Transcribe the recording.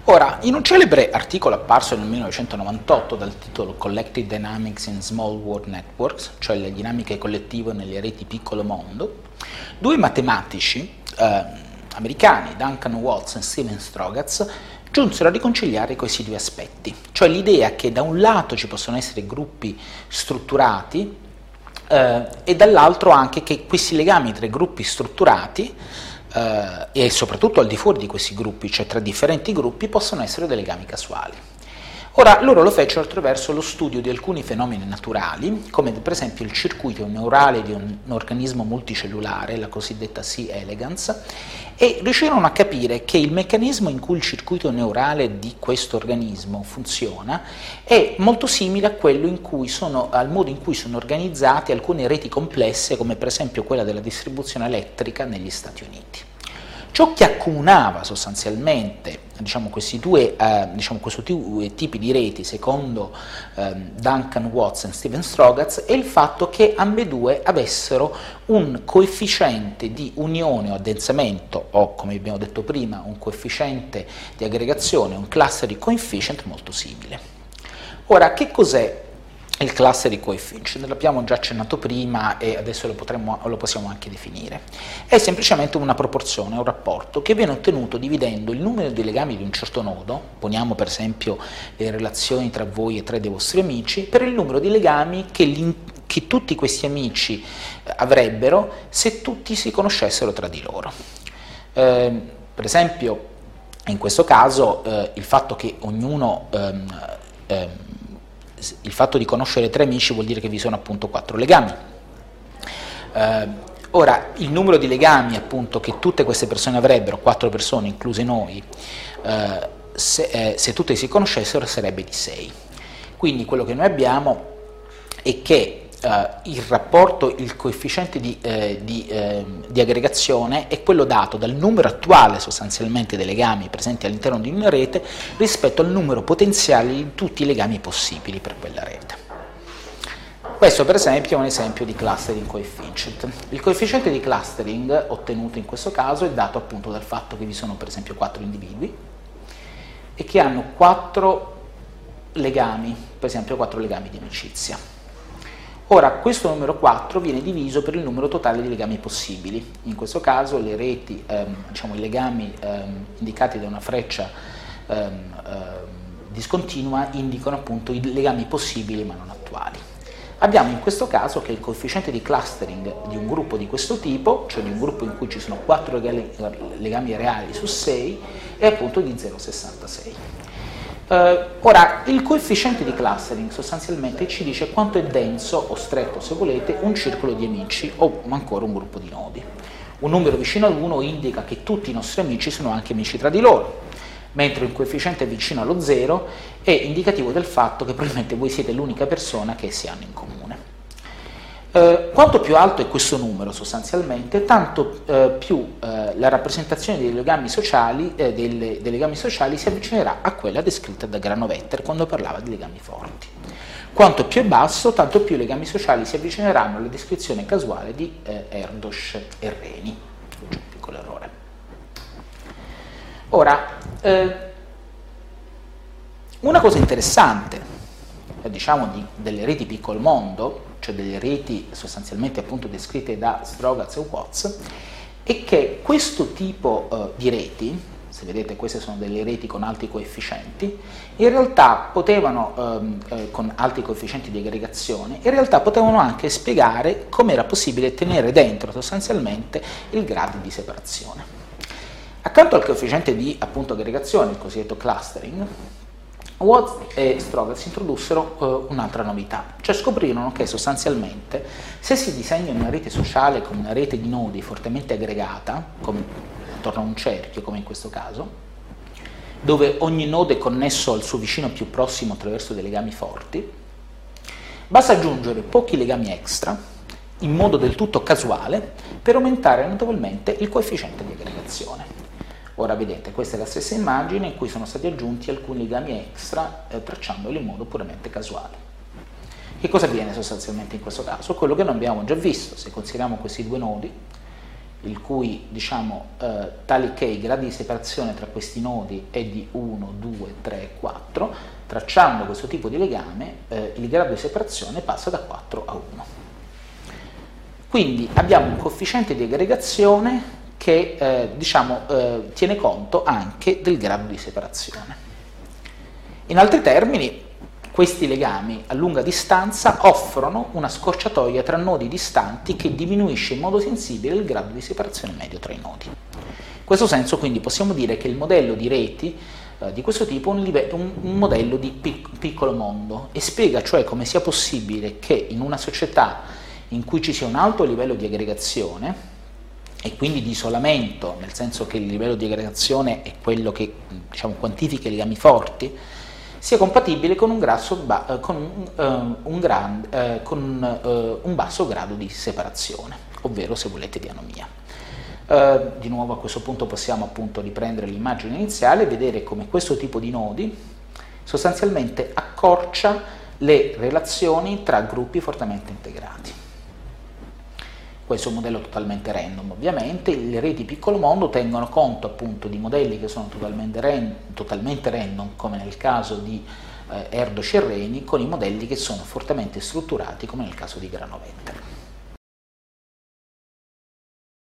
Ora, in un celebre articolo apparso nel 1998 dal titolo Collective Dynamics in Small World Networks, cioè le dinamiche collettive nelle reti piccolo mondo, due matematici americani, Duncan Watts e Steven Strogatz, giunsero a riconciliare questi due aspetti, cioè l'idea che da un lato ci possono essere gruppi strutturati e dall'altro anche che questi legami tra i gruppi strutturati e soprattutto al di fuori di questi gruppi, cioè tra differenti gruppi, possono essere dei legami casuali. Ora, loro lo fecero attraverso lo studio di alcuni fenomeni naturali, come per esempio il circuito neurale di un organismo multicellulare, la cosiddetta C. elegans, e riuscirono a capire che il meccanismo in cui il circuito neurale di questo organismo funziona è molto simile a quello al modo in cui sono organizzate alcune reti complesse, come per esempio quella della distribuzione elettrica negli Stati Uniti. Ciò che accomunava sostanzialmente questi due tipi di reti, secondo Duncan Watts e Steven Strogatz, è il fatto che ambedue avessero un coefficiente di unione o addensamento, o come abbiamo detto prima, un coefficiente di aggregazione, un clustering coefficient molto simile. Ora, che cos'è il clustering coefficient? L'abbiamo già accennato prima e adesso lo possiamo anche definire. È semplicemente una proporzione, un rapporto che viene ottenuto dividendo il numero di legami di un certo nodo, poniamo per esempio le relazioni tra voi e tre dei vostri amici, per il numero di legami che tutti questi amici avrebbero se tutti si conoscessero tra di loro. Per esempio, in questo caso, il fatto di conoscere tre amici vuol dire che vi sono appunto 4 legami. Ora, il numero di legami appunto che tutte queste persone avrebbero, 4 persone incluse noi, se tutte si conoscessero sarebbe di 6. Quindi quello che noi abbiamo è che il rapporto, il coefficiente di aggregazione è quello dato dal numero attuale sostanzialmente dei legami presenti all'interno di una rete rispetto al numero potenziale di tutti i legami possibili per quella rete. Questo per esempio è un esempio di clustering coefficient. Il coefficiente di clustering ottenuto in questo caso è dato appunto dal fatto che vi sono per esempio 4 individui e che hanno 4 legami, per esempio 4 legami di amicizia. Ora, questo numero 4 viene diviso per il numero totale di legami possibili. In questo caso le reti, i legami indicati da una freccia discontinua indicano appunto i legami possibili ma non attuali. Abbiamo in questo caso che il coefficiente di clustering di un gruppo di questo tipo, cioè di un gruppo in cui ci sono 4 legami reali su 6, è appunto di 0,66. Ora, il coefficiente di clustering sostanzialmente ci dice quanto è denso o stretto, se volete, un circolo di amici o ancora un gruppo di nodi. Un numero vicino ad 1 indica che tutti i nostri amici sono anche amici tra di loro, mentre un coefficiente vicino allo 0 è indicativo del fatto che probabilmente voi siete l'unica persona che essi hanno in comune. Quanto più alto è questo numero sostanzialmente, tanto più la rappresentazione dei legami sociali si avvicinerà a quella descritta da Granovetter quando parlava di legami forti. Quanto più è basso, tanto più i legami sociali si avvicineranno alla descrizione casuale di Erdős e Reni. C'è un piccolo errore. Ora, una cosa interessante, delle reti piccolo mondo, cioè delle reti sostanzialmente appunto descritte da Strogatz e Watts, è che questo tipo di reti, se vedete queste sono delle reti con alti coefficienti, in realtà potevano, con alti coefficienti di aggregazione, in realtà potevano anche spiegare come era possibile tenere dentro sostanzialmente il grado di separazione. Accanto al coefficiente di appunto aggregazione, il cosiddetto clustering, Watts e Strogatz introdussero un'altra novità, cioè scoprirono che sostanzialmente se si disegna una rete sociale come una rete di nodi fortemente aggregata, come attorno a un cerchio, come in questo caso, dove ogni nodo è connesso al suo vicino più prossimo attraverso dei legami forti, basta aggiungere pochi legami extra, in modo del tutto casuale, per aumentare notevolmente il coefficiente di aggregazione. Ora vedete, questa è la stessa immagine in cui sono stati aggiunti alcuni legami extra tracciandoli in modo puramente casuale. Che cosa avviene sostanzialmente in questo caso? Quello che noi abbiamo già visto, se consideriamo questi due nodi, il cui tali che i gradi di separazione tra questi nodi è di 1, 2, 3, 4, tracciando questo tipo di legame il grado di separazione passa da 4 a 1. Quindi abbiamo un coefficiente di aggregazione che tiene conto anche del grado di separazione. In altri termini, questi legami a lunga distanza offrono una scorciatoia tra nodi distanti che diminuisce in modo sensibile il grado di separazione medio tra i nodi. In questo senso quindi possiamo dire che il modello di reti di questo tipo è un modello di piccolo mondo e spiega cioè come sia possibile che in una società in cui ci sia un alto livello di aggregazione e quindi di isolamento, nel senso che il livello di aggregazione è quello che quantifica i legami forti, sia compatibile con un basso grado di separazione, ovvero, se volete, di anomia. Di nuovo a questo punto possiamo appunto riprendere l'immagine iniziale e vedere come questo tipo di nodi sostanzialmente accorcia le relazioni tra gruppi fortemente integrati. Questo è un modello totalmente random, ovviamente. Le reti piccolo mondo tengono conto appunto di modelli che sono totalmente random, come nel caso di Erdos e Reni, con i modelli che sono fortemente strutturati, come nel caso di Granovetter.